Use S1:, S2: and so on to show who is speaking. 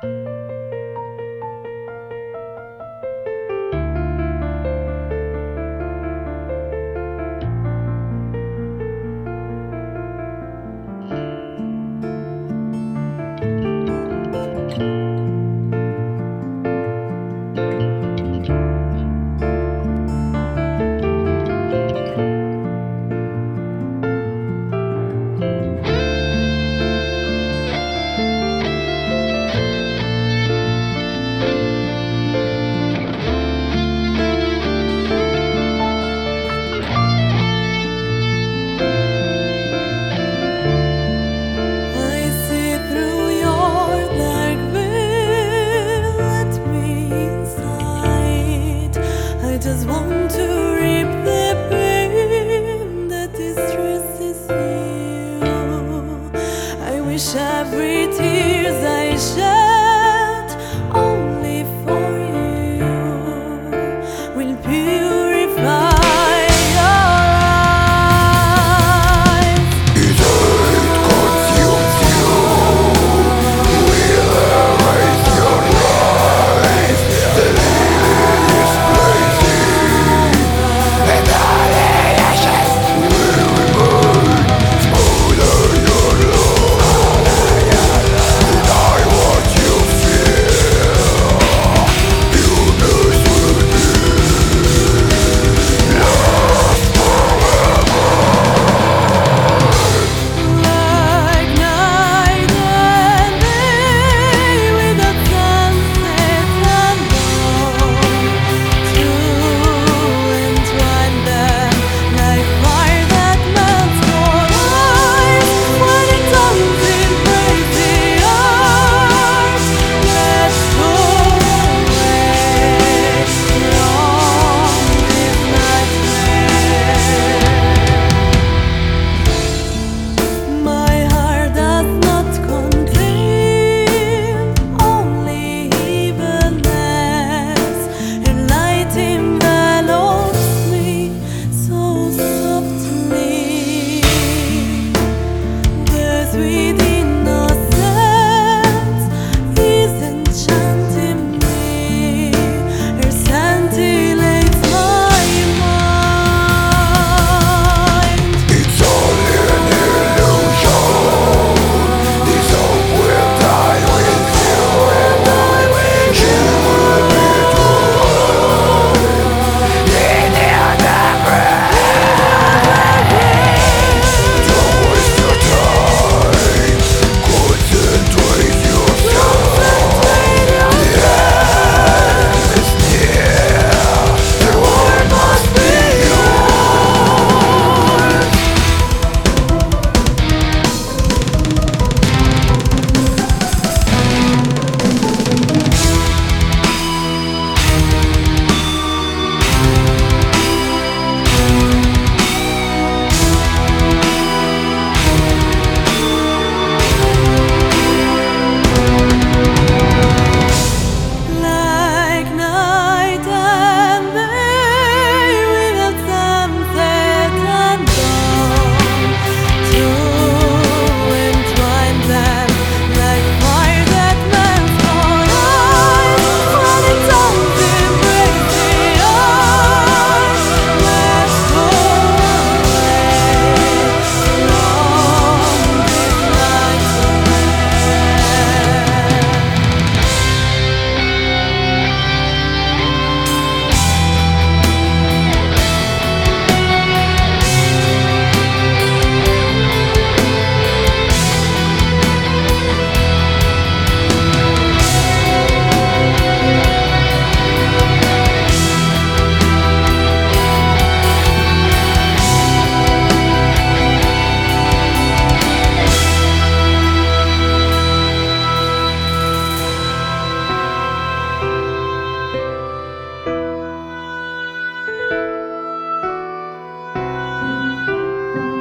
S1: Just want to reap the pain that distresses you. I wish every tears I shed only for you will purify your eyes.
S2: It consumes you, will erase your life. The lily is blazing, and all the ashes will remain. Smother your love, deny what you feel. Illness will be lost forever.
S1: Like night and day without sunset and dawn, to entwine them like fire that melts your eyes. When it comes in crazy arms, let's go away from this nightmare. My heart does not contain only evilness. Your light envelops me so softly. The sweet innocence is enchanting me. Your scintillates my mind.
S2: It's only an illusion. This hope will die with you, and I will. She will be dry in the breath. Don't waste your time. Concentrate yourself. The end is near. The world must be yours.
S1: Like night and day without sunset and dawn, to entwine them like fire that melts your eyes. When it comes in crazy arms, let's go away from this nightmare.